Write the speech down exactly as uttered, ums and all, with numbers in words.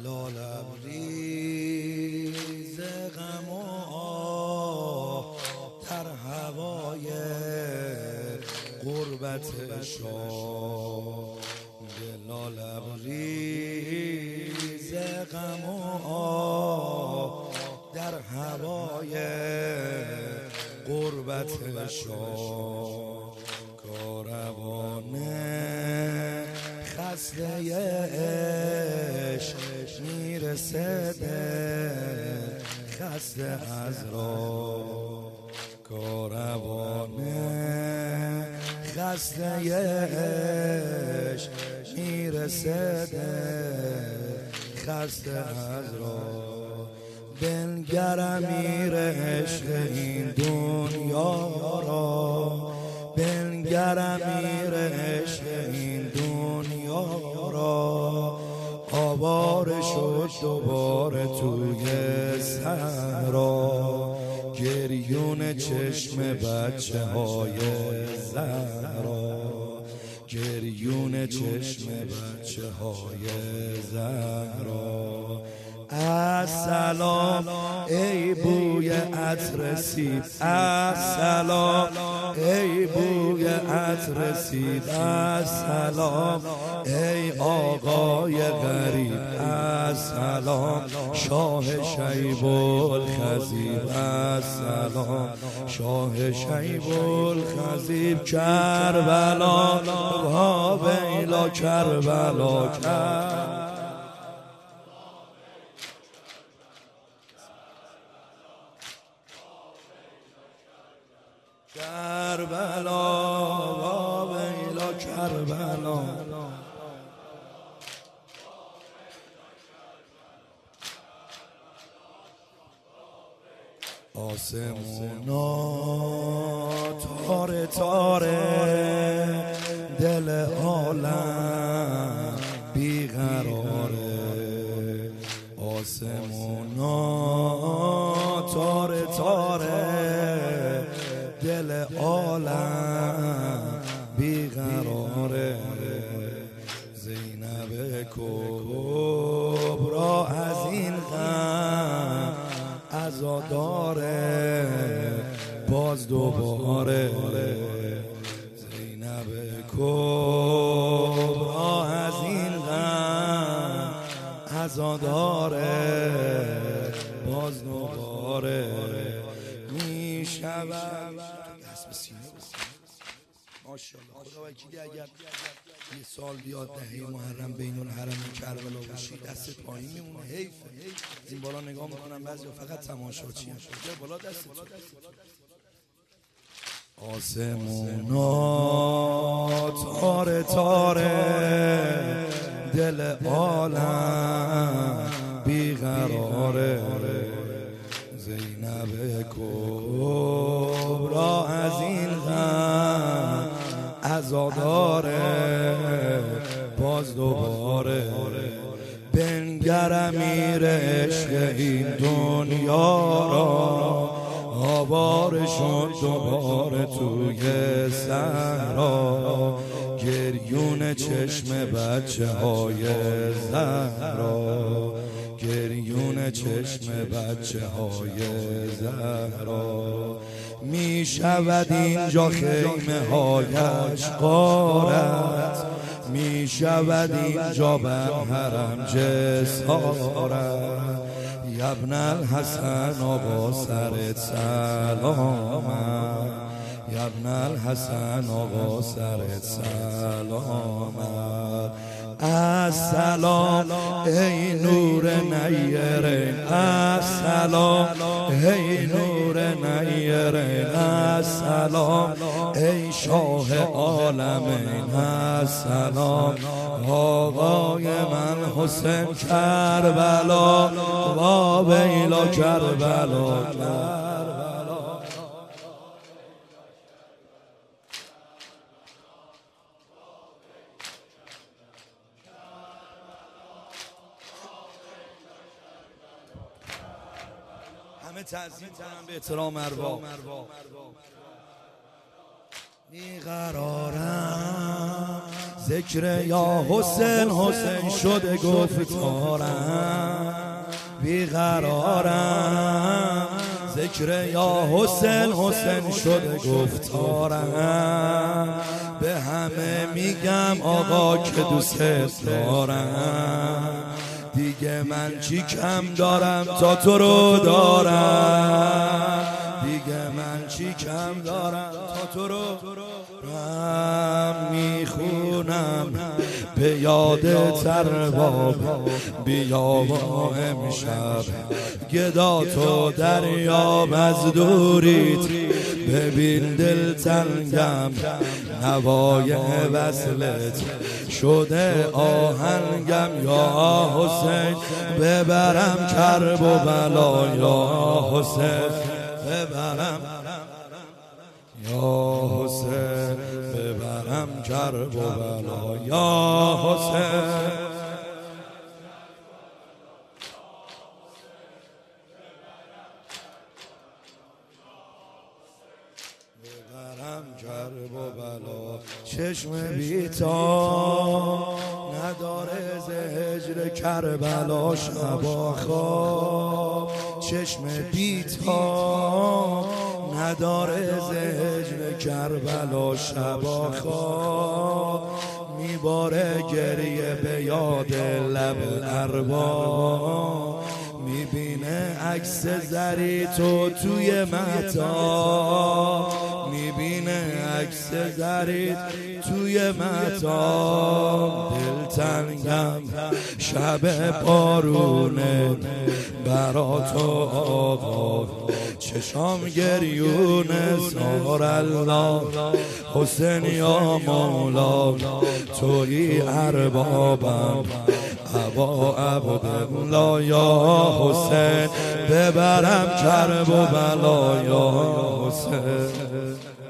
دلا لبریز غم و آه در هوای غربت شاه، دلا لبریز غم و آه در هوای غربت شاه، کاروان خسته عشق میرسده خسته از راه، کاروان خسته عشق میرسده خسته از راه، بنگر امیر عشق این دنیا را، بنگر امیر عشق این دنیا را، آواره شد دوباره توی صحرا، گریون چشم بچه های زهرا، گریون چشم بچه های زهرا. السلام ای بوی عطر سیب، السلام ای بوی عطر سیب، السلام ای آقای غریب، السلام شاه شیب الخضیب، السلام شاه شیب الخضیب. کربلا و ویلا کربلا کربلا، کربلا و ویلا کربلا. آسمونا تاره تاره، دل عالم بیقراره، آسمونا تاره تاره، دل عالم بیقراره، زینب کبرا از این غم عزاداره باز دوباره، زینب کبرا از این غم عزاداره باز دوباره می شود. دست سینه ماشاءالله خدا وکیلی اگر یه سال بیاد دهه محرم بین الحرم کربلا باشی دست پایین میمونه، حیف. از این بالا نگاه میکنم بعضی فقط تماشاچی ان شاءالله بالا دست. آسمونا تاره تاره، دل عالم بیقراره، زینب کبرا از این غم عزاداره باز دوباره، بنگر امیر عشق این دنیا را، آواره شد دوباره توی صحرا، گریون چشم بچه های زهرا، گریون چشم بچه های زهرا. می شود اینجا خیمه هایش غارت، می شود اینجا بر حرم جسارت، ابن الحسن آقا سرت سلامت، ابن الحسن آقا سرت سلامت. السلام ای نور نیرین، السلام ای نور نیرین، السلام ای شاه عالمین، السلام آقای من حسین کربلا و ویلا کربلا کربلا. همه تعظیم کنم به احترام ارباب. بیقرارم ذکر یا حسین حسین شده گفتارم بیقرارم ذکر یا حسین حسین شده گفتارم به همه میگم آقا که دوست دارم دیگه من چی کم دارم تا تو رو دارم دیگه من چی کم دارم تا تو رو دارم میخونم به یاد ترباب بیا با امشب گدا تو دریاب از دوریت ببین دل تنگم نوای وصلت شده آهنگم یا حسین ببرم کرب و بلا یا حسین ببرم یا حسین ببرم کرب و بلا یا حسین ببرم کرب و بلا چشم بیتا نداره ز هجر کربلا شبا خواب چشم بیتا نداره ز هجر کربلا شبا خواب میباره گریه به یاد لب ارباب میبینه عکس زری تو توی مهتاب میبینه عکس زری توی مهتاب دل تنگم شب بارونه برا تو آقا چشام گریونه سار الله حسین یا مولا توی اربابم ابا عبدالله یا حسین ببرم کرب و بلا یا حسین